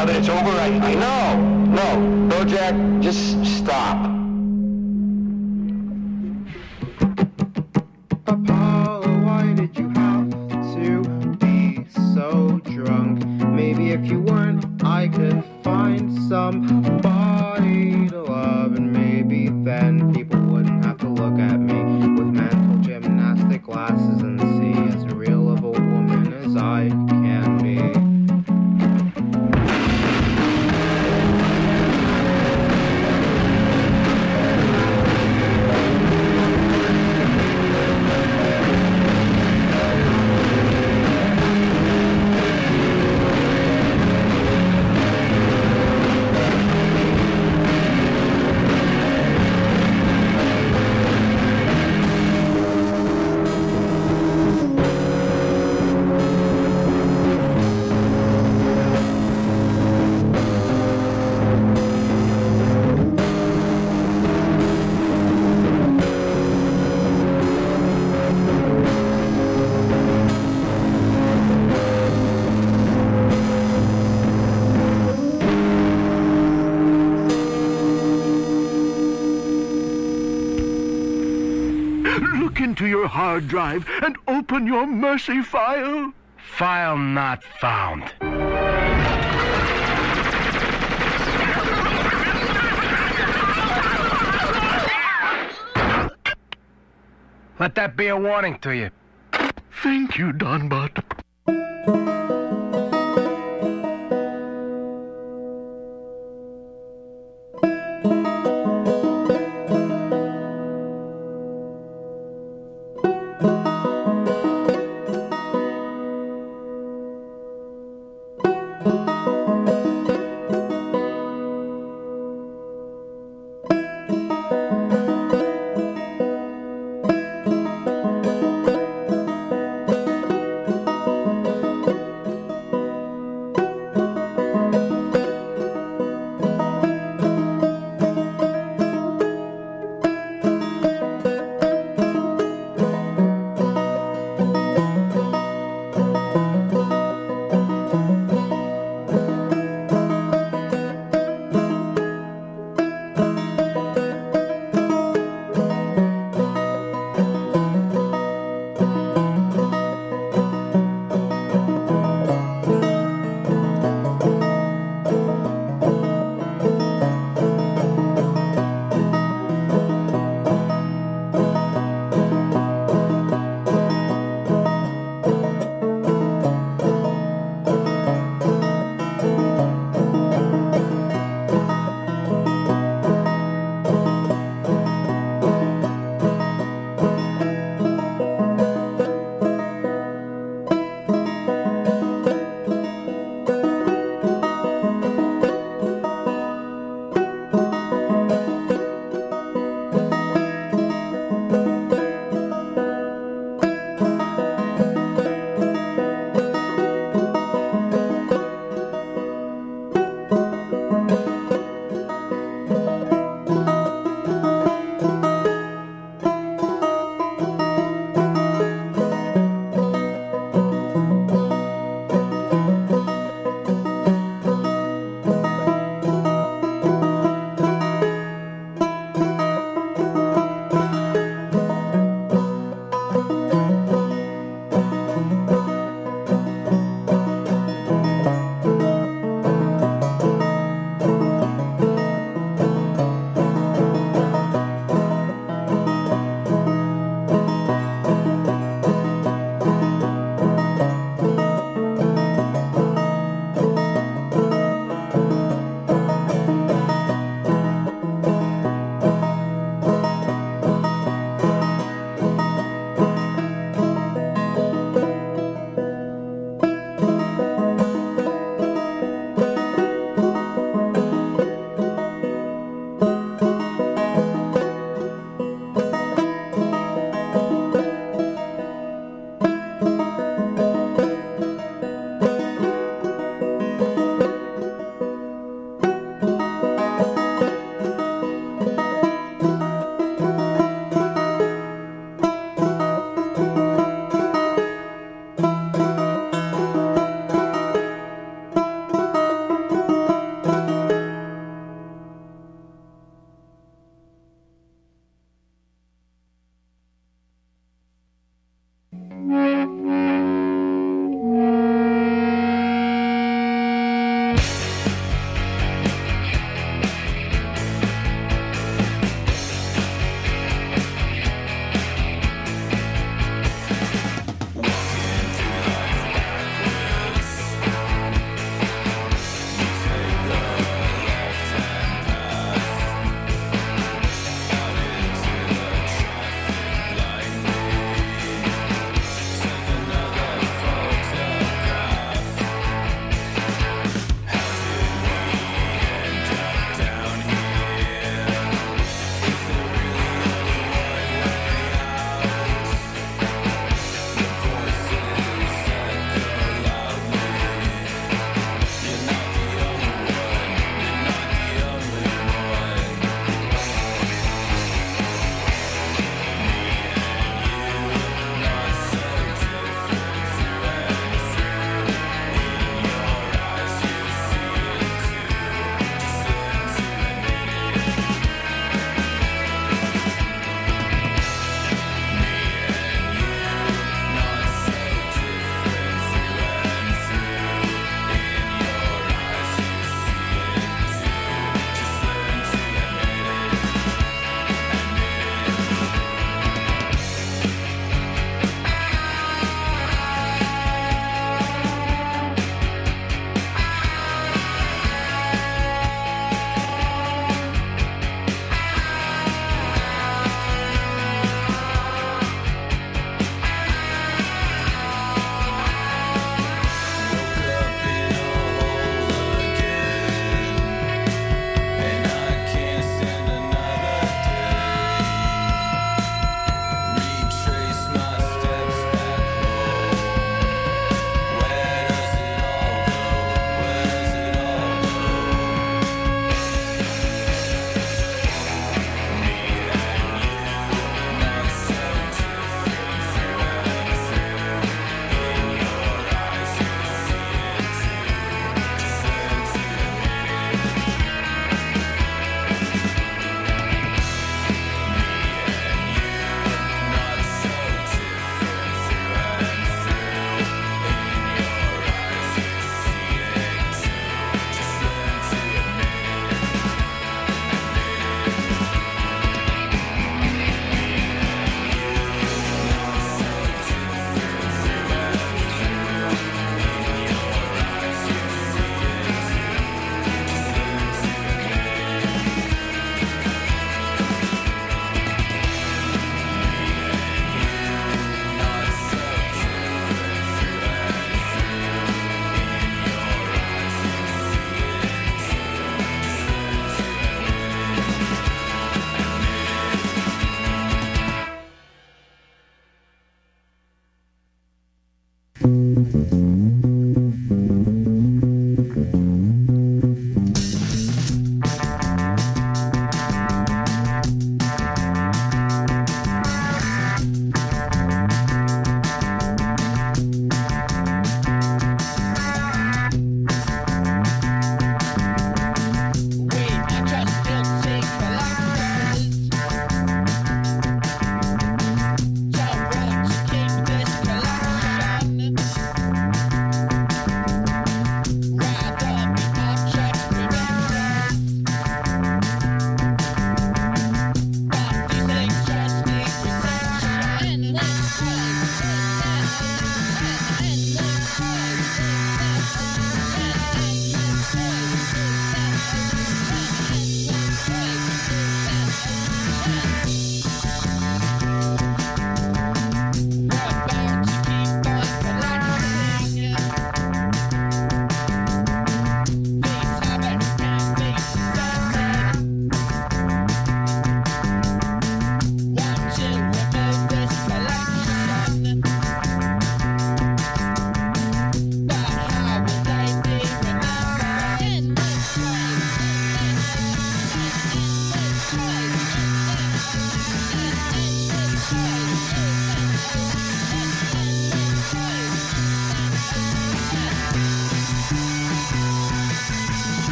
now that it's over? I know. No, Bojack, just stop. Apollo, why did you have to be so drunk? Maybe if you weren't, I could find somebody to love, and maybe then people wouldn't have to look at me with mental gymnastic glasses and see as real of a woman as I can be. Look into your hard drive and open your Mercy file. File not found. Let that be a warning to you. Thank you, Donbot.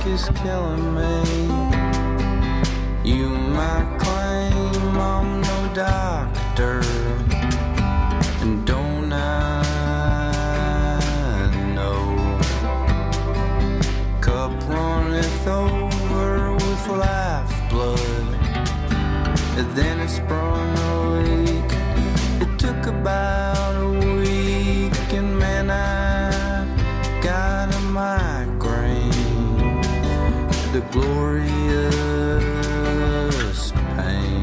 is killing me. You might claim I'm no doctor, and don't I know? Cup runneth over with lifeblood, and then it sprung a leak. It took about a week, and man, I got a migraine, the glorious pain.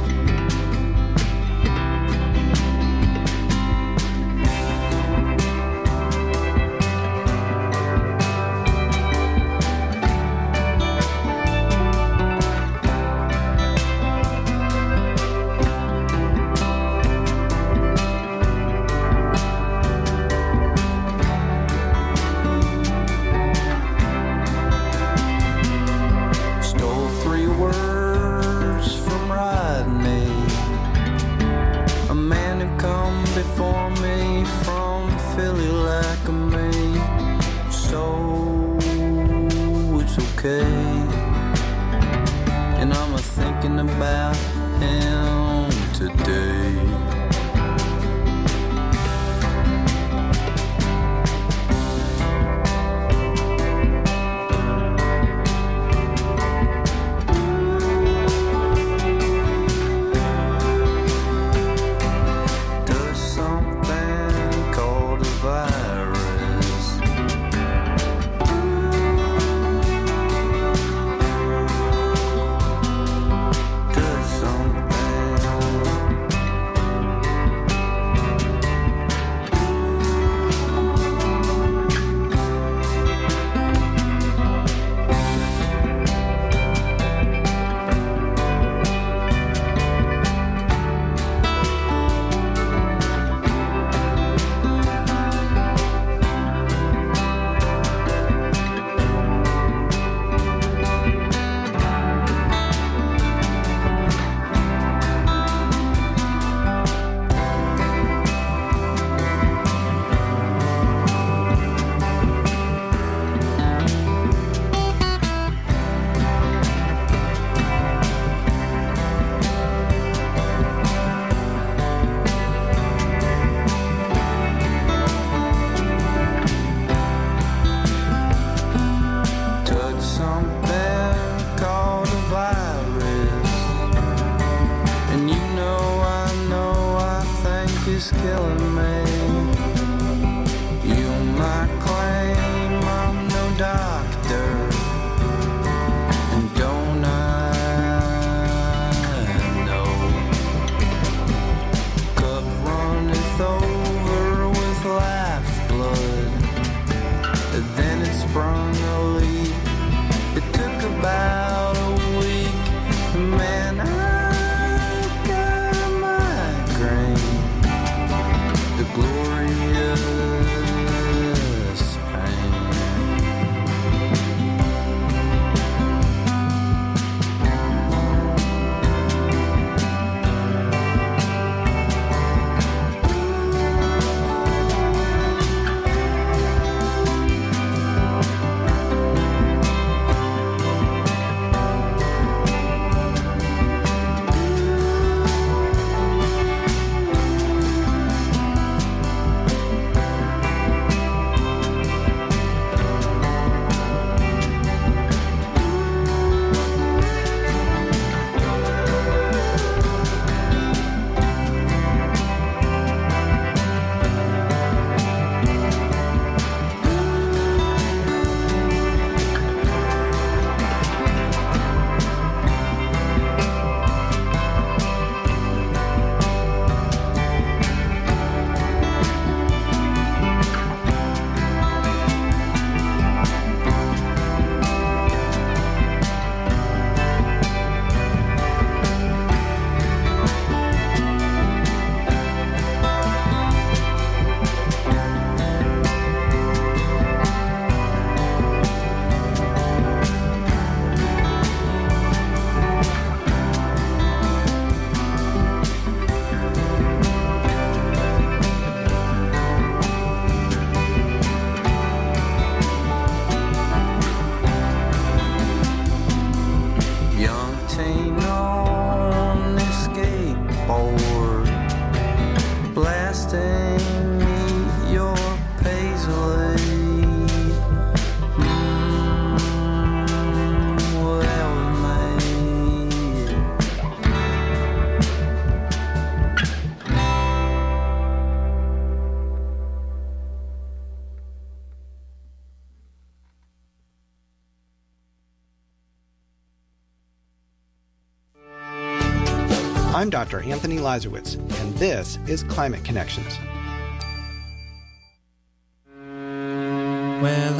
Before me from Philly like me, so it's okay. And I'm thinking about him today. I'm Dr. Anthony Lazarowitz, and this is Climate Connections. Well,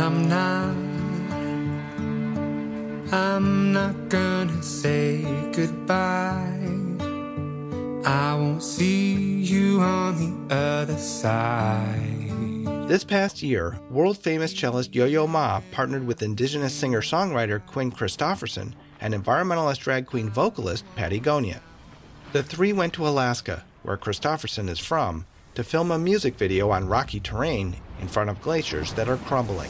I'm not gonna say goodbye. I won't see you on the other side. This past year, world-famous cellist Yo-Yo Ma partnered with indigenous singer-songwriter Quinn Christopherson and environmentalist drag queen vocalist Patty Gonia. The three went to Alaska, where Christopherson is from, to film a music video on rocky terrain in front of glaciers that are crumbling.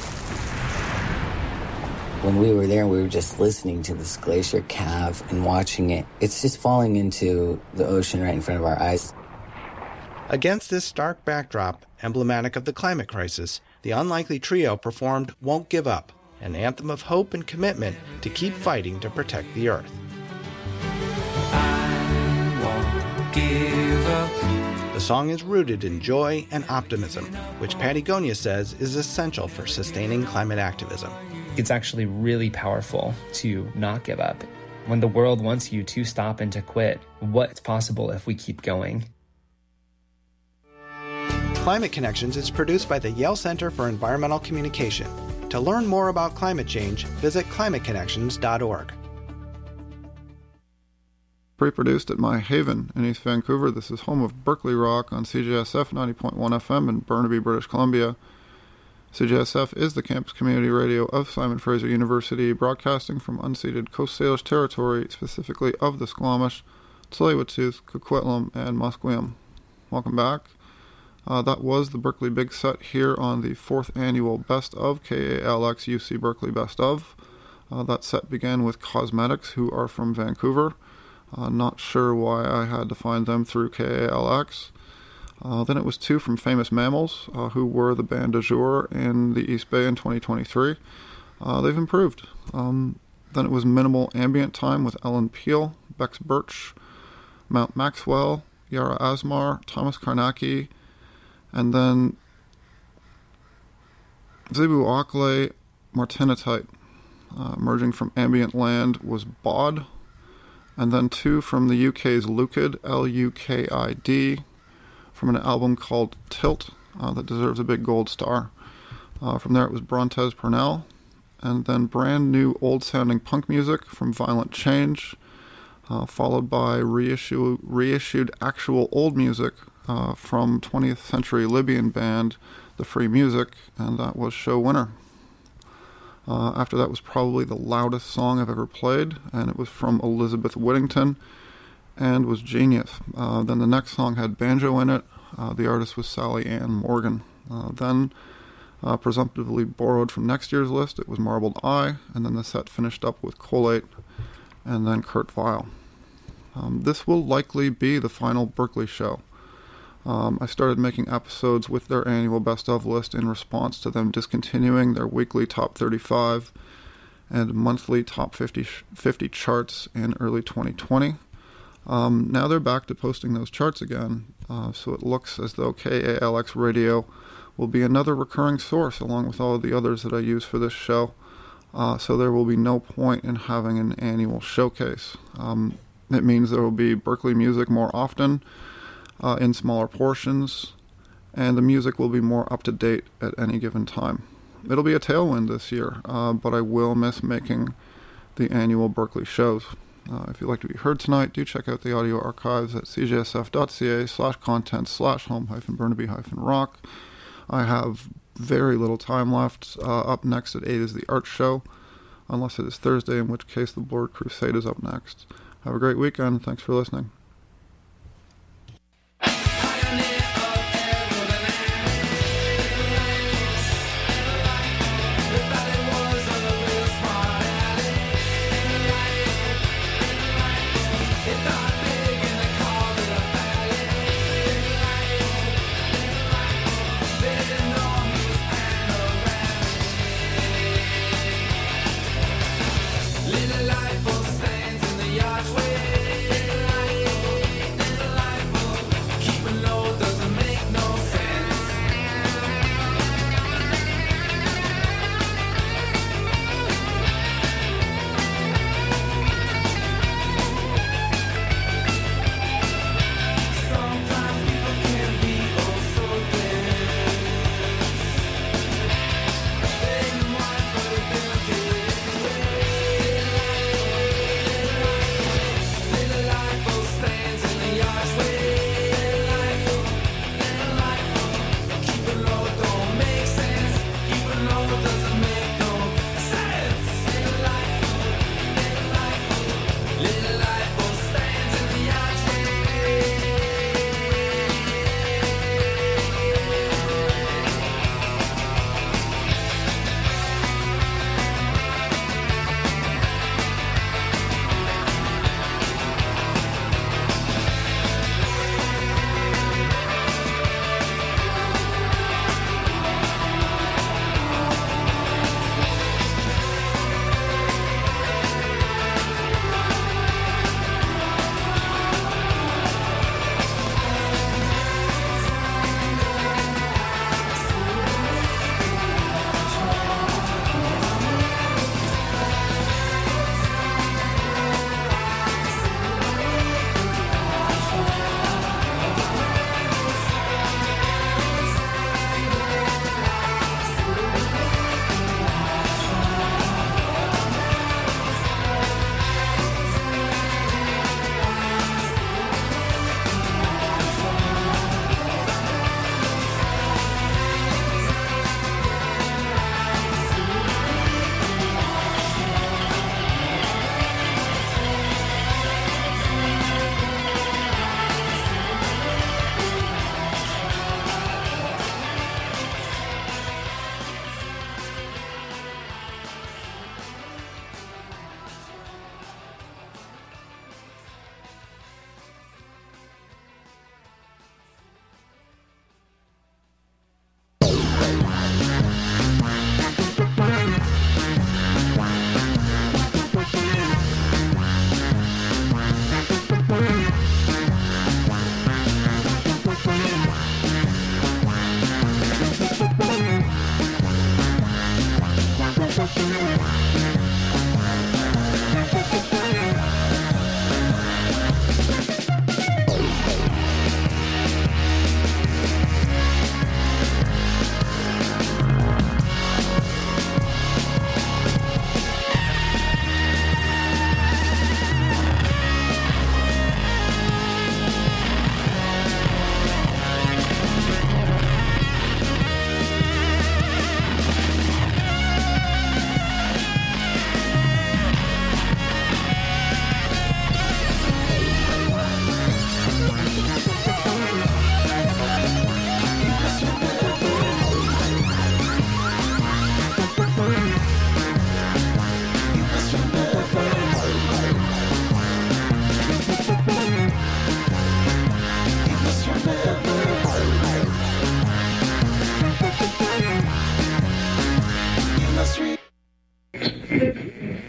When we were there, we were just listening to this glacier calve and watching it. It's just falling into the ocean right in front of our eyes. Against this stark backdrop, emblematic of the climate crisis, the Unlikely Trio performed Won't Give Up, an anthem of hope and commitment to keep fighting to protect the Earth. Give up. The song is rooted in joy and optimism, which Patty Gonia says is essential for sustaining climate activism. It's actually really powerful to not give up. When the world wants you to stop and to quit, what's possible if we keep going? Climate Connections is produced by the Yale Center for Environmental Communication. To learn more about climate change, visit climateconnections.org. Pre-produced at My Haven in East Vancouver, this is home of Berkeley Rock on CJSF 90.1 FM in Burnaby, British Columbia. CJSF is the campus community radio of Simon Fraser University, broadcasting from unceded Coast Salish territory, specifically of the Squamish, Tsleil-Waututh, Coquitlam, and Musqueam. Welcome back. That was the Berkeley Big Set here on the 4th annual Best of KALX UC Berkeley Best of. That set began with Cosmetics, who are from Vancouver. Not sure why I had to find them through KALX. Then it was two from Famous Mammals, who were the band du jour in the East Bay in 2023. They've improved. Then it was Minimal Ambient Time with Ellen Peel, Bex Birch, Mount Maxwell, Yara Asmar, Thomas Karnacki, and then Zebu Akle Martinitite. Emerging from Ambient Land was Bod, and then two from the UK's Lukid, L-U-K-I-D, from an album called Tilt, that deserves a big gold star. From there it was Brontez Purnell, and then brand new old-sounding punk music from Violent Change, followed by reissued actual old music from 20th century Libyan band The Free Music, and that was Show Winner. After that was probably the loudest song I've ever played, and it was from Elizabeth Whittington and was genius. Then the next song had banjo in it. The artist was Sally Ann Morgan. Then, presumptively borrowed from next year's list, it was Marbled Eye, and then the set finished up with Collate and then Kurt Vile. This will likely be the final Berkeley show. I started making episodes with their annual Best Of list in response to them discontinuing their weekly Top 35 and monthly Top 50 charts in early 2020. Now they're back to posting those charts again, so it looks as though KALX Radio will be another recurring source along with all of the others that I use for this show, so there will be no point in having an annual showcase. It means there will be Berkeley music more often, in smaller portions, and the music will be more up-to-date at any given time. It'll be a tailwind this year, but I will miss making the annual Berkeley shows. If you'd like to be heard tonight, do check out the audio archives at cjsf.ca/content/home-burnaby-rock. I have very little time left. Up next at 8 is the art show, unless it is Thursday, in which case the Blurred Crusade is up next. Have a great weekend. Thanks for listening.